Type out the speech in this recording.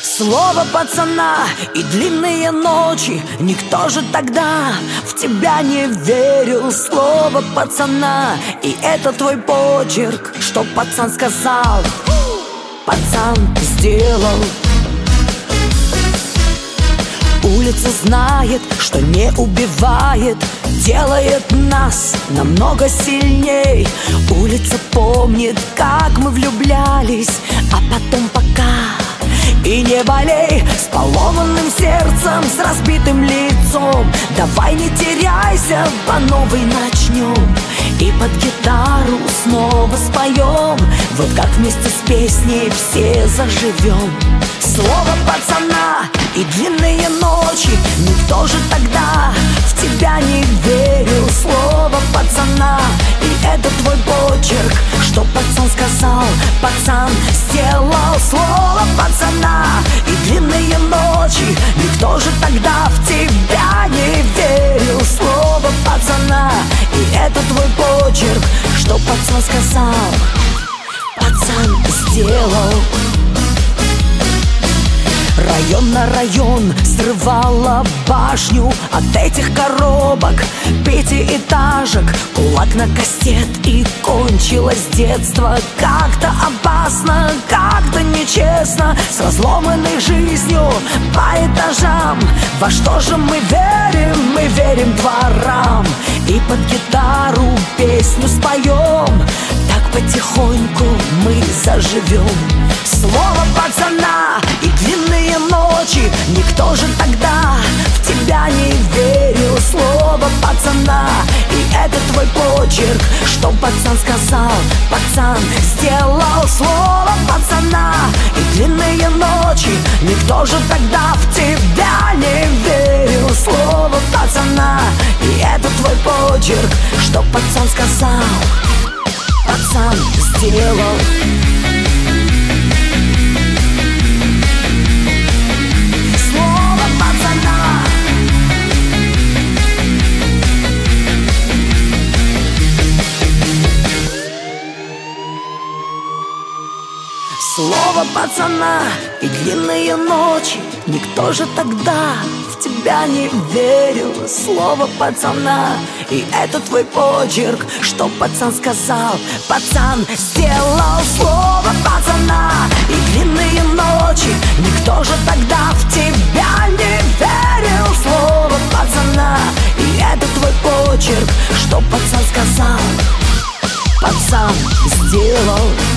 Слово пацана и длинные ночи. Никто же тогда в тебя не верил. Слово пацана, и это твой почерк. Что пацан сказал, пацан сделал. Улица знает, что не убивает, делает нас намного сильней. Улица помнит, как мы влюблялись, а потом пока. И не болей с поломанным сердцем, с разбитым лицом. Давай не теряйся, по новой начнем. И под гитару снова споем. Вот как вместе с песней все заживем. Слово пацана и длинные ночи. Никто же тогда в тебя не верил. Слово пацана, и это твой почерк. Что пацан сказал, пацан сделал. Слово пацана и длинные ночи. Никто же тогда в тебя не верил. Слово пацана, и это твой почерк. Что пацан сказал, пацан сделал. Район на район срывала башню от этих коробок, пятиэтажек, кулак на кастет. И кончилось детство как-то опасно, как-то нечестно, с разломанной жизнью по этажам. Во что же мы верим? Мы верим дворам. И под гитару песню споем. Так потихоньку мы заживем. Слово пацана и длинные ночи. Никто же тогда в тебя не верил. Слово пацана, и это твой почерк. Что пацан сказал, пацан сделал. Слово пацана и длинные ночи. Никто же тогда в тебя не верил. Слово пацана, и это твой почерк. Что пацан сказал, пацан сделал. Слово пацана и длинные ночи. Никто же тогда в тебя не верил. Слово пацана, и это твой почерк. Что пацан сказал, пацан сделал. Слово пацана и длинные ночи. Никто же тогда в тебя не верил. Слово пацана, и это твой почерк. Что пацан сказал, пацан сделал.